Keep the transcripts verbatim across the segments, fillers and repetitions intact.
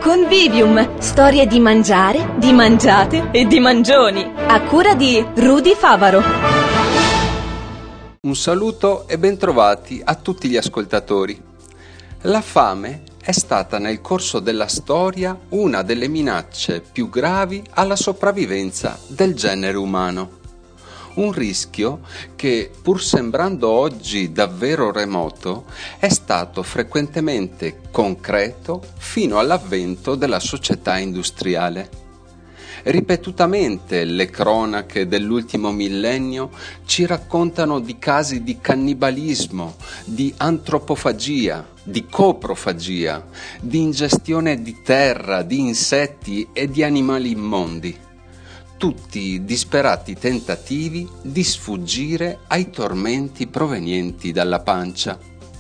Convivium, storie di mangiare, di mangiate e di mangioni, a cura di Rudy Favaro. Un saluto e bentrovati a tutti gli ascoltatori. La fame è stata nel corso della storia una delle minacce più gravi alla sopravvivenza del genere umano. Un rischio che, pur sembrando oggi davvero remoto, è stato frequentemente concreto fino all'avvento della società industriale. Ripetutamente le cronache dell'ultimo millennio ci raccontano di casi di cannibalismo, di antropofagia, di coprofagia, di ingestione di terra, di insetti e di animali immondi. Tutti disperati tentativi di sfuggire ai tormenti provenienti dalla pancia.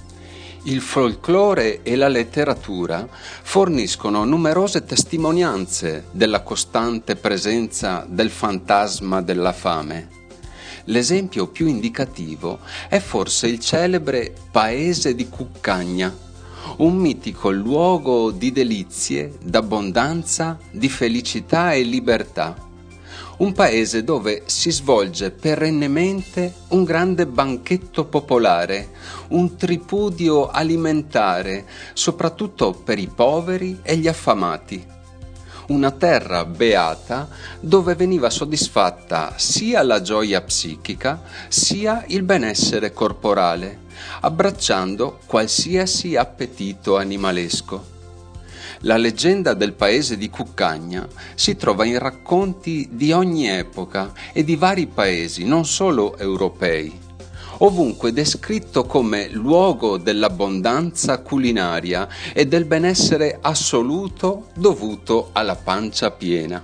Il folklore e la letteratura forniscono numerose testimonianze della costante presenza del fantasma della fame. L'esempio più indicativo è forse il celebre Paese di Cuccagna, un mitico luogo di delizie, d'abbondanza, di felicità e libertà. Un paese dove si svolge perennemente un grande banchetto popolare, un tripudio alimentare, soprattutto per i poveri e gli affamati. Una terra beata dove veniva soddisfatta sia la gioia psichica sia il benessere corporale, abbracciando qualsiasi appetito animalesco. La leggenda del paese di Cuccagna si trova in racconti di ogni epoca e di vari paesi, non solo europei, ovunque descritto come luogo dell'abbondanza culinaria e del benessere assoluto dovuto alla pancia piena.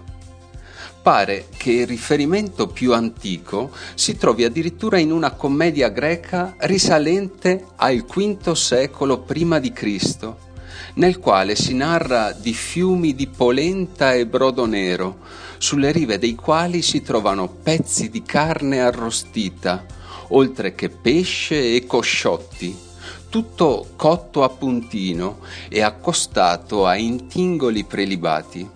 Pare che il riferimento più antico si trovi addirittura in una commedia greca risalente al quinto secolo prima di Cristo, nel quale si narra di fiumi di polenta e brodo nero, sulle rive dei quali si trovano pezzi di carne arrostita, oltre che pesce e cosciotti, tutto cotto a puntino e accostato a intingoli prelibati.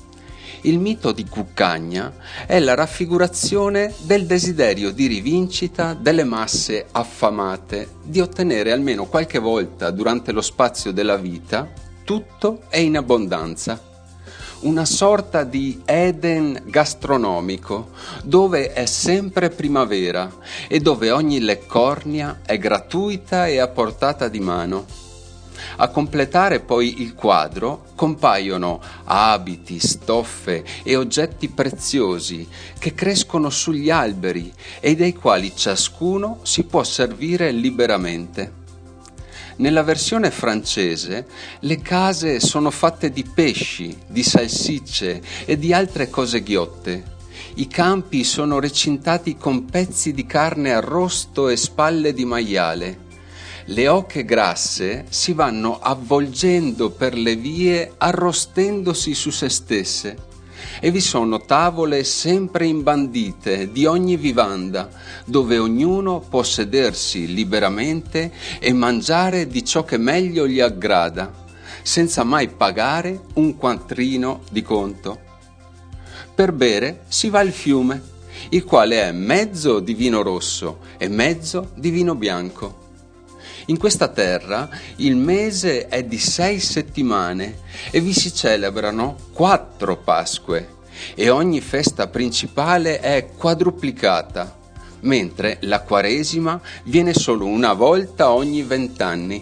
Il mito di Cuccagna è la raffigurazione del desiderio di rivincita delle masse affamate di ottenere almeno qualche volta durante lo spazio della vita tutto e in abbondanza. Una sorta di Eden gastronomico dove è sempre primavera e dove ogni leccornia è gratuita e a portata di mano. A completare poi il quadro compaiono abiti, stoffe e oggetti preziosi che crescono sugli alberi e dei quali ciascuno si può servire liberamente. Nella versione francese le case sono fatte di pesci, di salsicce e di altre cose ghiotte. I campi sono recintati con pezzi di carne arrosto e spalle di maiale. Le oche grasse si vanno avvolgendo per le vie arrostendosi su se stesse e vi sono tavole sempre imbandite di ogni vivanda dove ognuno può sedersi liberamente e mangiare di ciò che meglio gli aggrada senza mai pagare un quattrino di conto. Per bere si va al fiume, il quale è mezzo di vino rosso e mezzo di vino bianco. In questa terra il mese è di sei settimane e vi si celebrano quattro Pasque e ogni festa principale è quadruplicata, mentre la Quaresima viene solo una volta ogni vent'anni.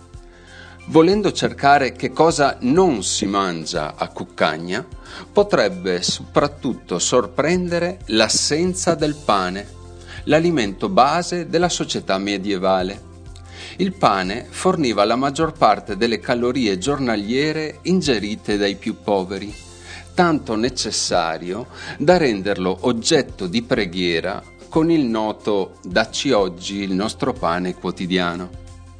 Volendo cercare che cosa non si mangia a Cuccagna, potrebbe soprattutto sorprendere l'assenza del pane, l'alimento base della società medievale. Il pane forniva la maggior parte delle calorie giornaliere ingerite dai più poveri, tanto necessario da renderlo oggetto di preghiera con il noto "dacci oggi il nostro pane quotidiano".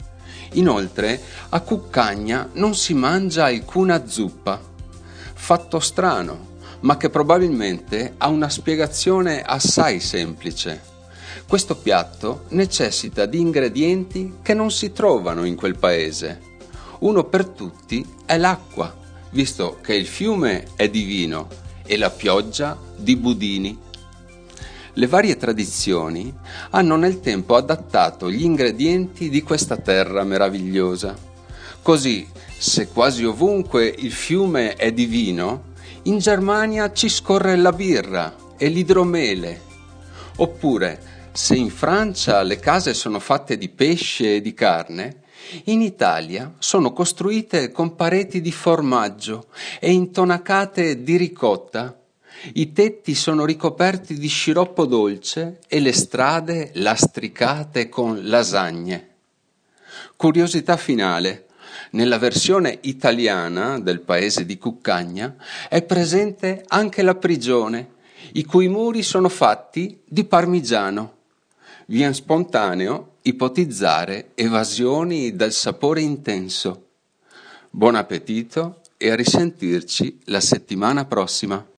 Inoltre, a Cuccagna non si mangia alcuna zuppa, fatto strano, ma che probabilmente ha una spiegazione assai semplice. Questo piatto necessita di ingredienti che non si trovano in quel paese. Uno per tutti è l'acqua, visto che il fiume è di vino e la pioggia di budini. Le varie tradizioni hanno nel tempo adattato gli ingredienti di questa terra meravigliosa. Così, se quasi ovunque il fiume è di vino, in Germania ci scorre la birra e l'idromele. Oppure, se in Francia le case sono fatte di pesce e di carne, in Italia sono costruite con pareti di formaggio e intonacate di ricotta. I tetti sono ricoperti di sciroppo dolce e le strade lastricate con lasagne. Curiosità finale: nella versione italiana del paese di Cuccagna è presente anche la prigione, i cui muri sono fatti di parmigiano. Vien spontaneo ipotizzare evasioni dal sapore intenso. Buon appetito e a risentirci la settimana prossima.